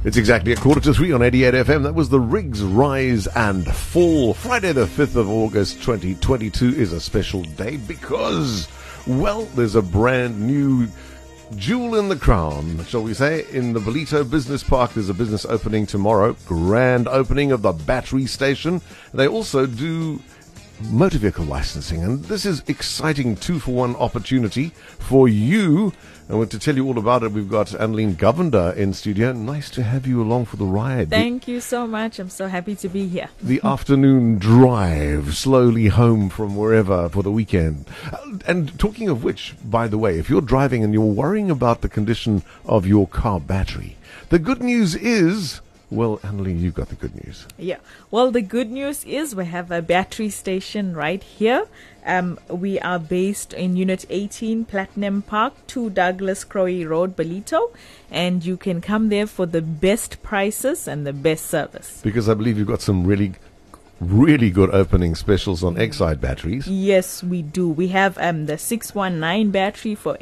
It's exactly 2:45 on 88 FM. That was the Riggs Rise and Fall. Friday the 5th of August 2022 is a special day because, well, there's a brand new jewel in the crown, shall we say, in the Ballito Business Park. There's a business opening tomorrow, grand opening of the battery station. They also do motor vehicle licensing, and this is exciting 2-for-1 opportunity for you. I want to tell you all about it. We've got Annelien Govender in studio. Nice to have you along for the ride. Thank you so much. I'm so happy to be here. The afternoon drive, slowly home from wherever for the weekend. And talking of which, by the way, if you're driving and you're worrying about the condition of your car battery, the good news is, well, Annelien, you've got the good news. Yeah. Well, the good news is we have a battery station right here. We are based in Unit 18, Platinum Park, 2 Douglas Crowe Road, Ballito. And you can come there for the best prices and the best service. Because I believe you've got some really good opening specials on Exide batteries. Yes, we do. We have the 619 battery for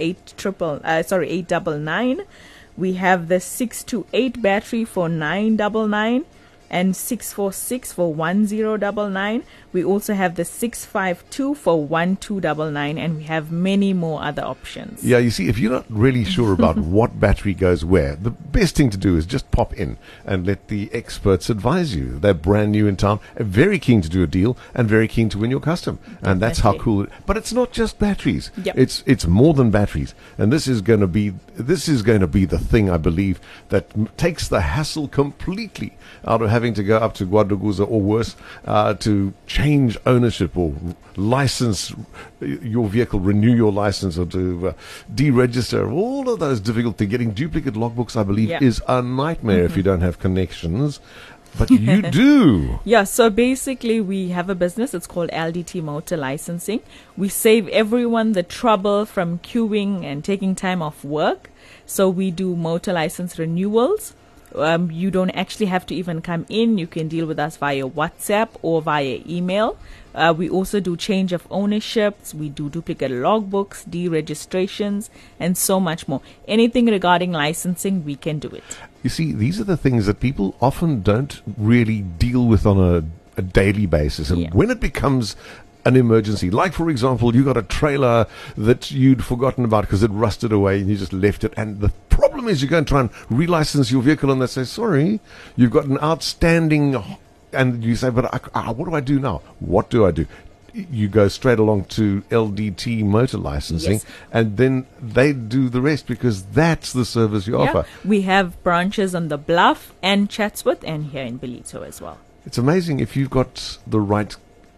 899. We have the 628 battery for 999 and 646 for 1099. We also have the 652 for 1299, and we have many more other options. Yeah, you see, if you're not really sure about what battery goes where, the best thing to do is just pop in and let the experts advise you. They're brand new in town, very keen to do a deal, and very keen to win your custom. And that's how cool it is. But it's not just batteries. Yep. It's more than batteries. And this is going to be the thing, I believe, that takes the hassle completely out of having to go up to Guadalupe or worse, to change ownership or license your vehicle, renew your license, or to deregister. All of those difficult things. Getting duplicate logbooks, I believe, is a nightmare if you don't have connections. But you do. Yeah, so basically we have a business. It's called LDT Motor Licensing. We save everyone the trouble from queuing and taking time off work. So we do motor license renewals. You don't actually have to even come in. You can deal with us via WhatsApp or via email. We also do change of ownerships. We do duplicate logbooks, deregistrations, and so much more. Anything regarding licensing, we can do it. You see, these are the things that people often don't really deal with on a daily basis. And when it becomes an emergency, like, for example, you got a trailer that you'd forgotten about because it rusted away and you just left it, and the problem is you go and try and relicense your vehicle and they say, sorry, you've got an outstanding, and you say, but what do I do now? What do I do? You go straight along to LDT Motor Licensing, and then they do the rest, because that's the service you offer. We have branches on the Bluff and Chatsworth and here in Ballito as well. It's amazing if you've got the right,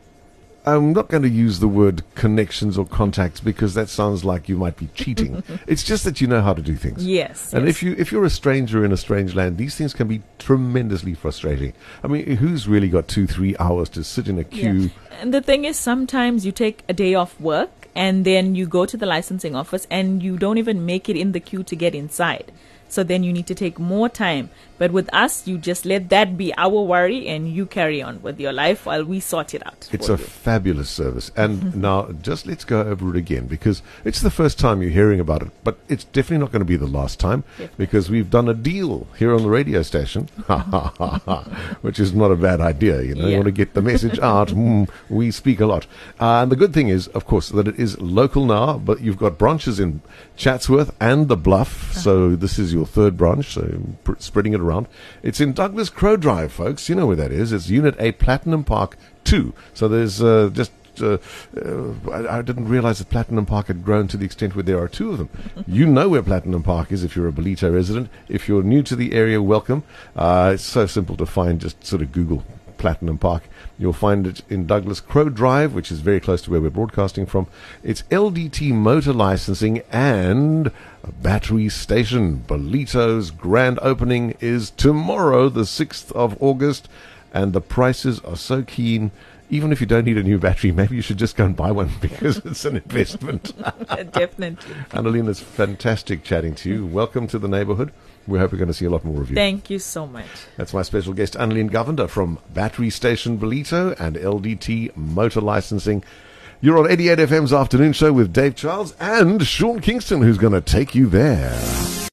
I'm not going to use the word connections or contacts because that sounds like you might be cheating. It's just that you know how to do things. Yes. And if you're a stranger in a strange land, these things can be tremendously frustrating. I mean, who's really got 2-3 hours to sit in a queue? Yeah. And the thing is, sometimes you take a day off work and then you go to the licensing office and you don't even make it in the queue to get inside. So then you need to take more time. But with us, you just let that be our worry and you carry on with your life while we sort it out. It's a fabulous service. And now just let's go over it again, because it's the first time you're hearing about it, but it's definitely not going to be the last time, because we've done a deal here on the radio station, which is not a bad idea. You know, you want to get the message out. We speak a lot. And the good thing is, of course, that it is local now, but you've got branches in Chatsworth and the Bluff. So this is your third branch, so spreading it around. It's in Douglas Crowe Drive, folks. You know where that is. It's Unit 8, Platinum Park 2. So there's I didn't realize that Platinum Park had grown to the extent where there are 2 of them. You know where Platinum Park is if you're a Ballito resident. If you're new to the area, welcome. It's so simple to find. Just sort of Google Platinum Park. You'll find it in Douglas Crowe Drive, which is very close to where we're broadcasting from. It's LDT Motor Licensing and a battery station. Ballito's grand opening is tomorrow, the 6th of August, and the prices are so keen. Even if you don't need a new battery, maybe you should just go and buy one, because it's an investment. Definitely. Annelien, it's fantastic chatting to you. Welcome to the neighborhood. We hope we're going to see a lot more of you. Thank you so much. That's my special guest, Annelien Govender from Battery Station Ballito and LDT Motor Licensing. You're on 88 FM's Afternoon Show with Dave Charles and Sean Kingston, who's going to take you there.